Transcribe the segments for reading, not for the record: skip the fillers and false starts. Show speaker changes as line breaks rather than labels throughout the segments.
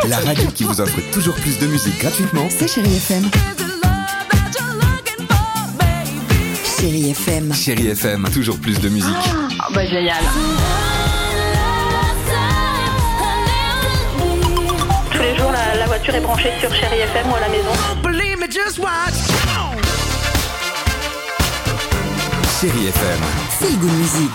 La radio qui vous offre toujours plus de musique gratuitement.
C'est Chérie FM. Chérie FM.
Chérie FM, toujours plus de musique.
Oh bah génial. Tous les jours, la voiture est branchée sur Chérie FM ou à la maison.
Chérie FM.
Feel Good Music.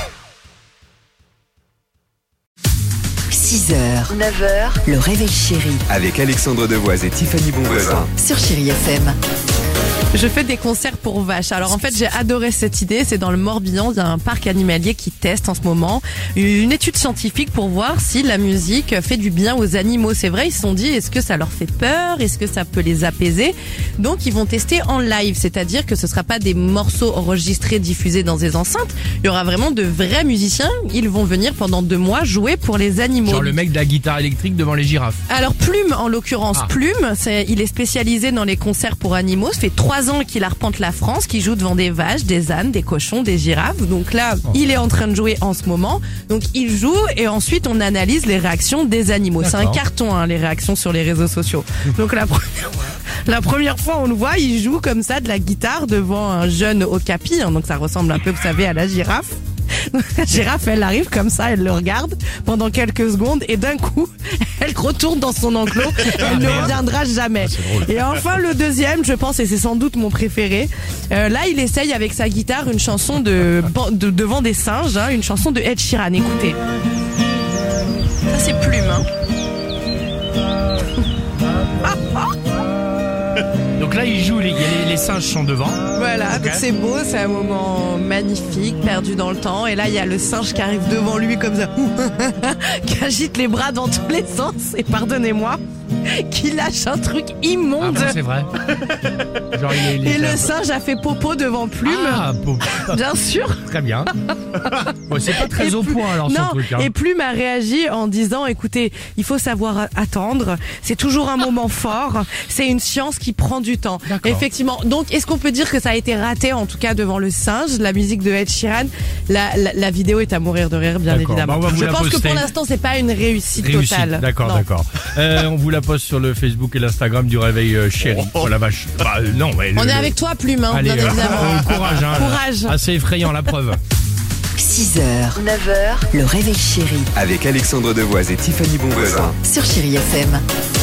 6h, 9h, le réveil chéri
Avec Alexandre Devoise et Tiffany Bonvoisin.
sur Chérie FM.
Je fais des concerts pour vaches. Alors en fait, j'ai adoré cette idée. C'est dans le Morbihan, il y a un parc animalier qui teste en ce moment une étude scientifique pour voir si la musique fait du bien aux animaux. C'est vrai, ils se sont dit, est-ce que ça leur fait peur? Est-ce que ça peut les apaiser? Donc ils vont tester en live, c'est-à-dire que ce sera pas des morceaux enregistrés, diffusés dans des enceintes. Il y aura vraiment de vrais musiciens. Ils vont venir pendant 2 mois jouer pour les animaux.
Genre le mec de la guitare électrique devant les girafes.
Alors Plume, en l'occurrence, Plume, il est spécialisé dans les concerts pour animaux. Ça fait 3 ans qu'il arpente la France, qu'il joue devant des vaches, des ânes, des cochons, des girafes. Donc là, il est en train de jouer en ce moment. Donc il joue et ensuite on analyse les réactions des animaux. C'est un carton, les réactions sur les réseaux sociaux. Donc la première fois on le voit, il joue comme ça de la guitare devant un jeune okapi. Donc ça ressemble un peu, vous savez, à la girafe. La girafe, elle arrive comme ça, elle le regarde pendant quelques secondes et d'un coup, elle retourne dans son enclos. Elle ne reviendra jamais. Et enfin, le deuxième, je pense, et c'est sans doute mon préféré, là, il essaye avec sa guitare une chanson devant des singes, une chanson de Ed Sheeran. Écoutez. Ça, c'est Plume.
Donc là, il joue, les singes sont devant.
Voilà, donc c'est beau, c'est un moment magnifique, perdu dans le temps. Et là, il y a le singe qui arrive devant lui comme ça, qui agite les bras dans tous les sens. Et pardonnez-moi, qui lâche un truc immonde.
Ah, c'est vrai. Genre,
et le singe a fait popo devant Plume.
Ah,
bien sûr.
Très bien. Ouais, c'est pas très au point alors son truc.
Et Plume a réagi en disant, écoutez, il faut savoir attendre. C'est toujours un moment fort. C'est une science qui prend du temps.
D'accord.
Effectivement. Donc, est-ce qu'on peut dire que ça a été raté, en tout cas devant le singe, la musique de Ed Sheeran? La vidéo est à mourir de rire, bien évidemment.
Bah,
je pense que pour l'instant, c'est pas une réussite totale.
D'accord. On vous la poste sur le Facebook et l'Instagram du Réveil Chéri. Oh la vache. Non,
on est avec toi, Plume,
allez,
bien évidemment.
Courage.
Courage.
Assez effrayant, la preuve.
6h, 9h, le réveil chéri
Avec Alexandre Devoise et Tiffany Bonvoisin.
sur Chérie FM.